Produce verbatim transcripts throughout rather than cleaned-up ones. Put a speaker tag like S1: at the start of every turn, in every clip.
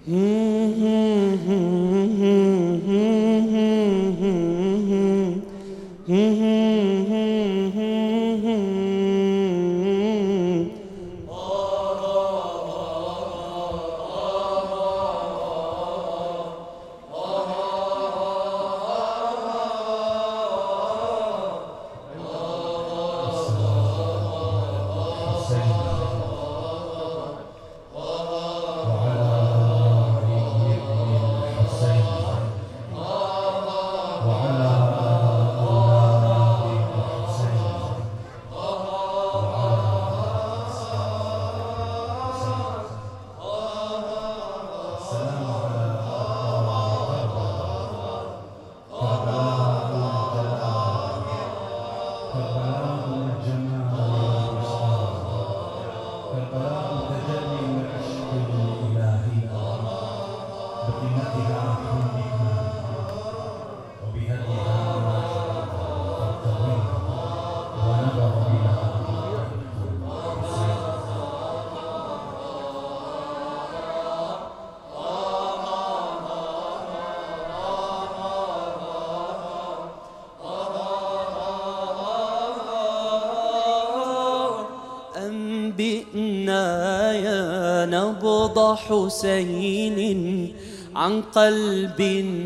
S1: أنبئنا يا نبض حسين عن قلب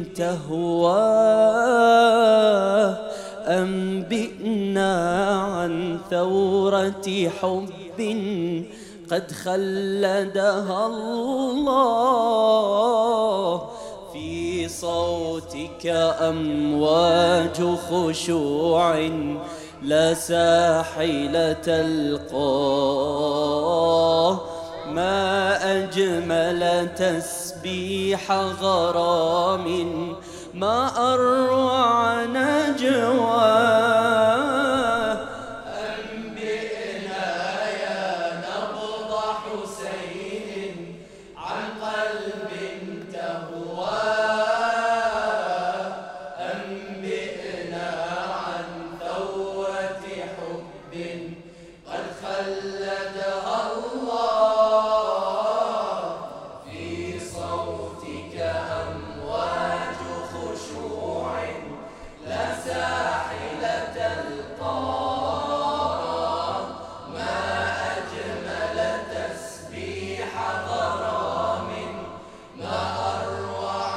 S1: تهواه، أنبئنا عن ثورة حب قد خلدها الله. في صوتك أمواج خشوع لا ساحل تلقاه، ما أجمل تسبيح غرام، ما أروع نجواه.
S2: أنبئنا يا نبض حسين عن قلب تهواه، أنبئنا عن ثورة حب قد خلدها الله. في صوتك أمواج خشوع لا ساحل تلقاه، ما أجمل تسبيح غرام، ما أروع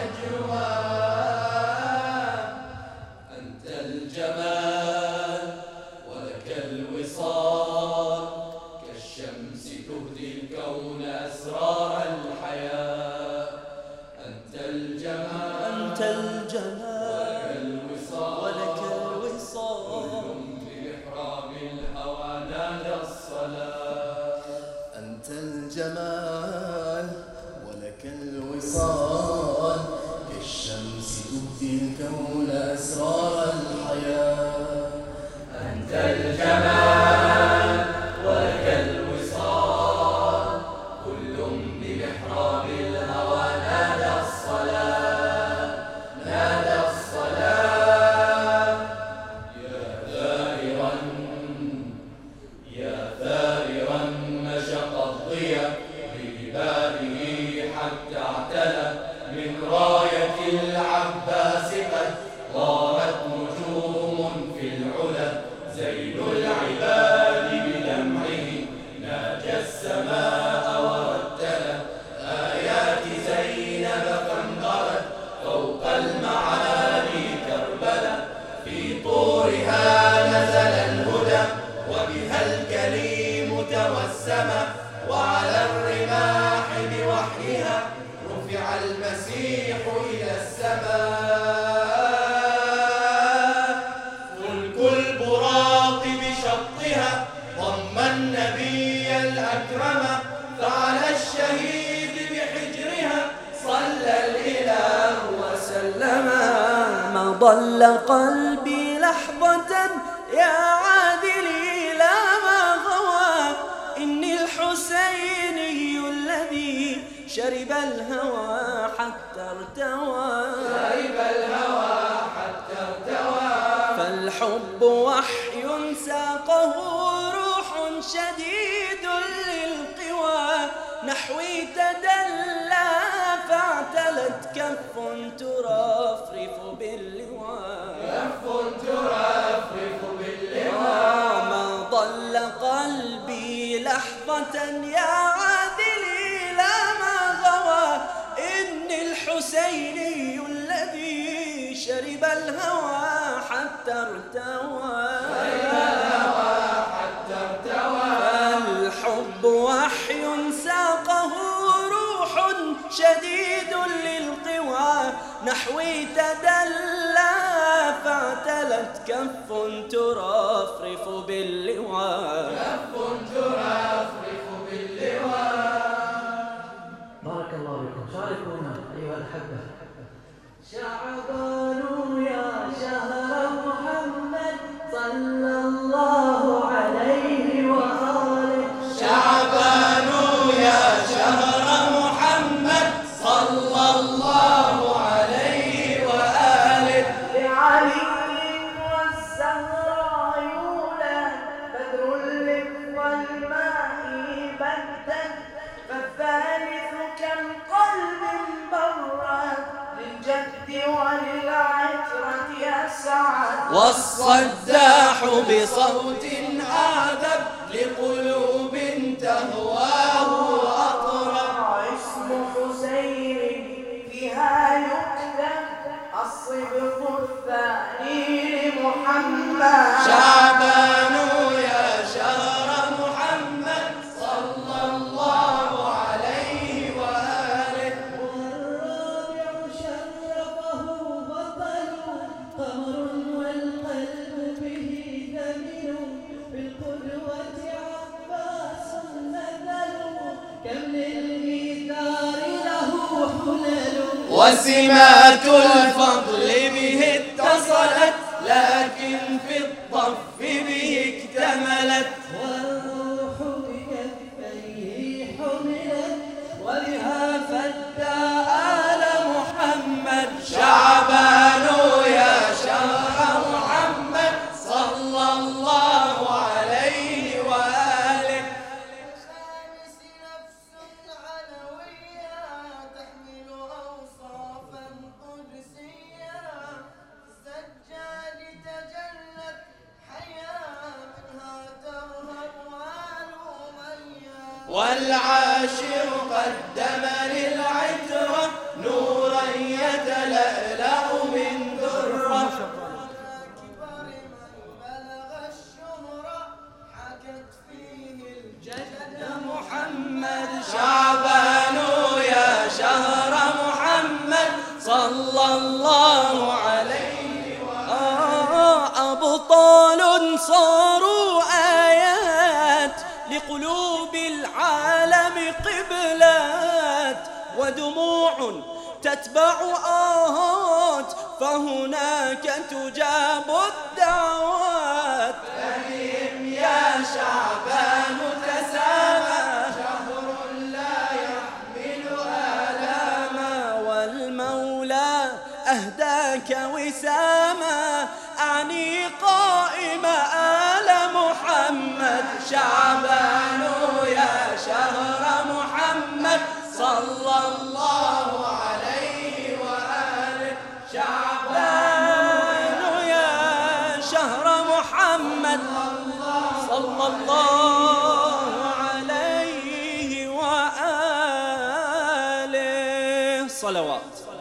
S2: نجواه. أنت الجمال ولك الوصال، كالشمس تهدي الكون أسرار الحياة. أنت الجمال
S1: أنت الجمال ولك الوصال،
S2: بإحرام الهوى نادى الصلاة.
S3: أنت الجمال ولك الوصال، كالشمس تبدي الكون أسرار الحياة.
S2: أنت الجمال ولك الوصال، كل بمحراب الهوى نادى الصلاة، نادى الصلاة. يا ثائرا يا ثائرا نشق الضياء بجباله حتى اعتلى، من راية العباس قد غارت نجوم في العلا. زين العباد بدمعه ناجى السماء ورتلا، آيات زينب فانقرت فوق المعالي كربلا. في طورها نزل الهدى وبها الكريم توسم، وعلى الرماح بوحيها رفع المسيح إلى السماء. فلك البراق بشطها ضم النبي الأكرم، فعلى الشهيد بحجرها صلى الإله وسلم.
S1: ما ضل قلبي لحظة يا عادلي لا ما غوى، إني الحسيني الذي شرب الهوى حتى ارتوى،
S2: شرب الهوى حتى ارتوى.
S1: فالحب وحي ساقه روح شديد للقوى، نحوي تدلى ترفرف باللواء
S2: كف ترفرف باللواء
S1: ما ضل قلبي لحظة يا عادلي لا ما غوى إني الحسيني الذي شرب الهوى حتى ارتوى الحب وحي ساقه روح شديد للقوى نحوي تدلى فاعتلت كف ترفرف باللواء
S2: كف ترفرف باللواء.
S4: بارك الله بكم. شاركونا أيها الأحبة.
S1: شعبان يا شهر محمد صلى الله عليه وآله
S2: شعبان يا شهر محمد صلى الله عليه وآله
S1: لعلي والزهراء يولد بدر والماء بدا فالثالث كم قلب برد للجد وللعترة يسعد
S2: والصداح بصوت عذب لقلوب تهواه أطرب
S1: اسم حسين فيها يكتب الصبغ الثاني لمحمد
S2: شعبان يا شهر محمد صلى الله عليه وآله
S1: والرابع شرفه بطل قمر والقلب به ثمن بالقدوة عباس نذل كم للإيثار له حلل
S2: وسمات الفضل به اتصلت لكن في الطف به اكتملت
S1: والروح بكفيه حملت وبها فدى آل محمد
S2: شعبان يا شهر محمد صلى الله عليه وآله
S5: الخامس نفس علوية تحمل أوصافا قدسية السجاد تجلت حياة منها ترهب والأمية
S2: والعاشر قدم للعترة نورا يتلألأ من ذرة
S5: كبر من بلغ الشهرة حكت فيه الجد
S2: محمد شعبان يا شهر محمد صلى الله عليه
S1: آه أبطال صاروا آيات لقلوب العالم قبلات ودموع تتبع آهات فهناك تجاب الدعوات
S2: فبهم يا شعبان تسامى شهر لا يحمل آلاما
S1: والمولى أهداك وساما أعني قائم آل محمد
S2: شعبان يا شهر محمد صلى الله عليه وآله شعبان
S1: يا شهر محمد صلى الله عليه وآله صلوات